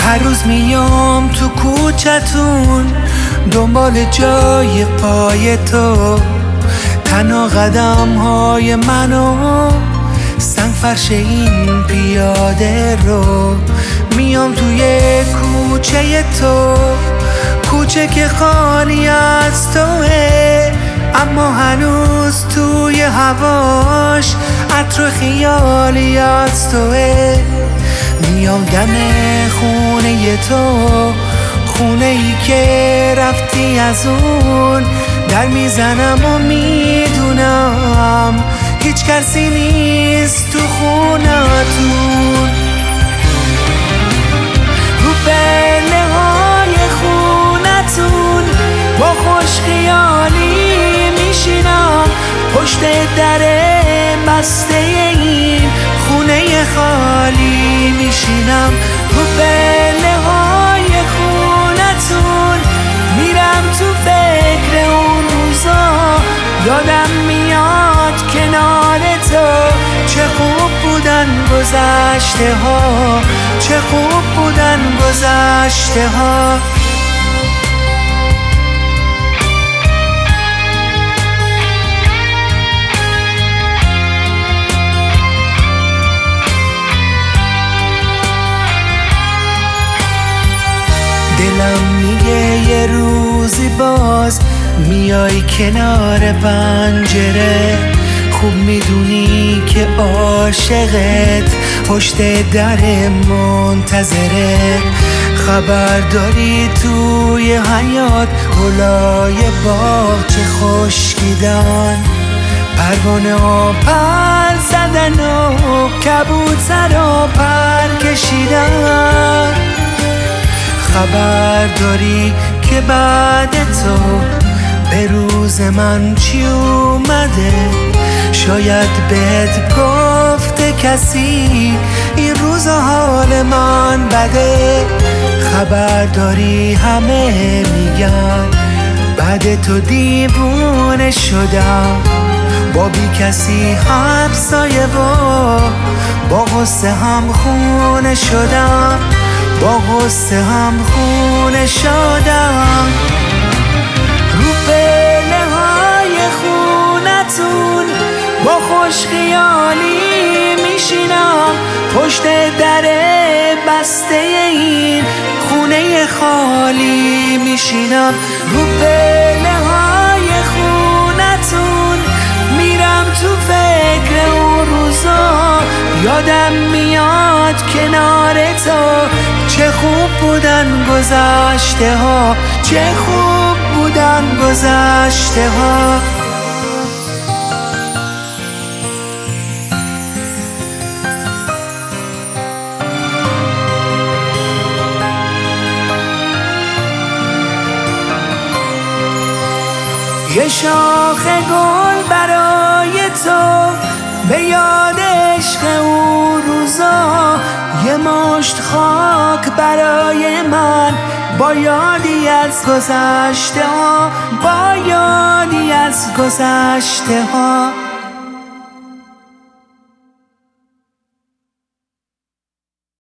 هر روز میام تو کوچتون دنبال جای پای تو، تنها قدم های منو سنگ فرش این پیاده رو. میام توی کوچه تو، کوچه که خالی از توه، اما هنوز توی هواش عطر خیالی از توه. میام دم خونه تو، خونه ای که رفتی از اون، در میزنم و میدونم هیچ کسی نیست تو خونتون. رو پله های خونتون با خوش خیالی میشینم، پشت در بسته این خونه خالی میشینم. رو پله های خونتون میرم تو فکر اون روزا، یادم میاد کنار تو چه خوب بودن گذشته ها، چه خوب بودن گذشته ها. دلم میگه یه روزی باز میای کنار پنجره، خوب میدونی که عاشقت پشت در منتظره. خبر داری توی حیاط گلای باغ چه خشکیدن، پروانه ها پر زدن و کبوتر ها پر کشیدن. خبر داری که بعد تو به روز من چی اومده، شاید بهت گفته کسی این روز حال من بده. خبر داری همه میگن بعد تو دیوونه شدم، با بی کسی همسایه و با غصه هم خونه شدم، با غصه هم خونه شدم. رو پله های خونتون با خوش خیالی میشینم، پشت در بسته این خونه خالی میشینم. رو پله های خونتون میرم تو فکر اون روزا، یادم میاد کنار تو چه خوب بودن گذشته ها، چه خوب بودن گذشته ها. یه شاخ گل برای تو به یاد عشق اون روزا، یه مشت خاک برای من با یادی از گذشته ها، با یادی از گذشته ها.